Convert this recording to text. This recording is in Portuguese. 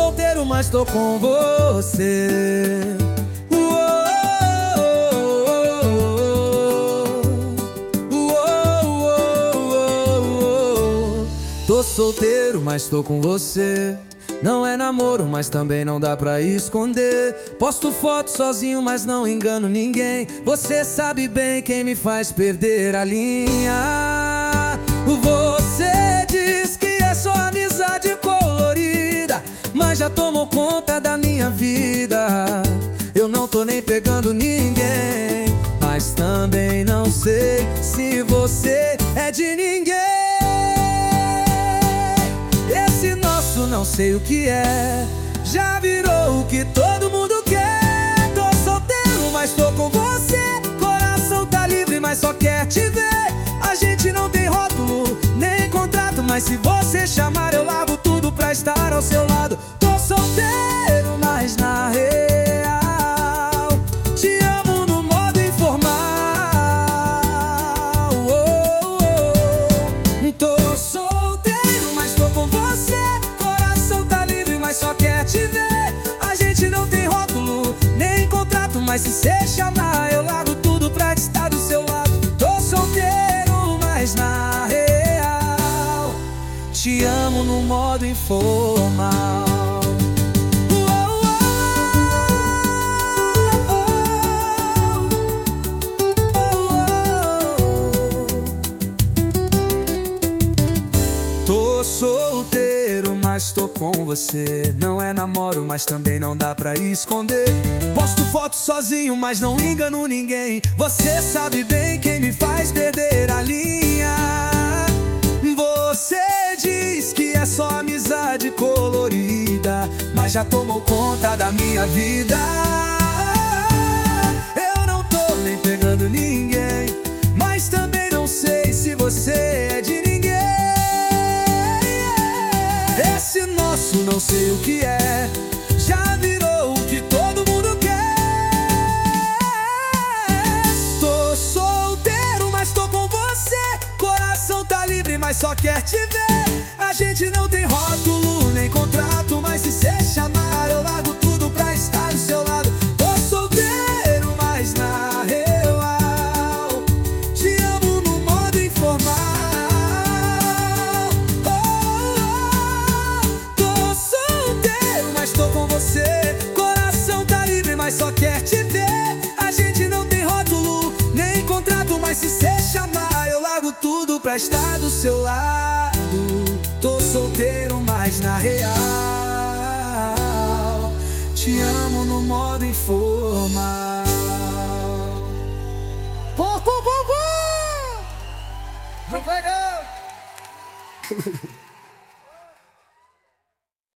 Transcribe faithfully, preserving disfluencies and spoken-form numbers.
solteiro, mas tô com você. Tô solteiro, mas tô com você. Não é namoro, mas também não dá pra esconder. Posto foto sozinho, mas não engano ninguém. Você sabe bem quem me faz perder a linha. Você diz que é só amizade colorida, mas já tomou conta da minha vida. Eu não tô nem pegando ninguém, mas também não sei se você é de ninguém. Esse nosso não sei o que é, já virou o que todo mundo quer. Tô solteiro, mas tô com você. Coração tá livre, mas só quer te ver. A gente não tem rótulo, nem contrato, mas se você chamar eu largo tudo pra estar ao seu lado. Tô solteiro, mas na real te amo no modo informal. oh, oh. Tô solteiro, mas tô com você. Coração tá livre, mas só quer te ver. A gente não tem rótulo, nem contrato, mas se você chamar eu largo tudo pra estar do seu lado. Tô solteiro, mas na real te amo no modo informal. Tô solteiro, mas tô com você. Não é namoro, mas também não dá pra esconder. Posto foto sozinho, mas não engano ninguém. Você sabe bem quem me faz perder a linha. Você diz que é só amizade colorida, mas já tomou conta da minha vida. Eu não tô nem pegando ninguém, mas também não sei se você é de ninguém. Esse nosso não sei o que é, já virou o que todo mundo quer. Tô solteiro, mas tô com você. Coração tá livre, mas só quer te ver. A gente não tem rótulo, nem contrato, mas se cê chamar eu largo tudo pra estar do seu lado. Tô solteiro, mas na real te amo no modo informal. Tô com você, coração tá livre, mas só quer te ver. A gente não tem rótulo, nem contrato, mas se cê chamar eu largo tudo pra estar do seu lado. Tô solteiro, mas na real te amo no modo informal. Pô, pô, pô, pô! Não vai não!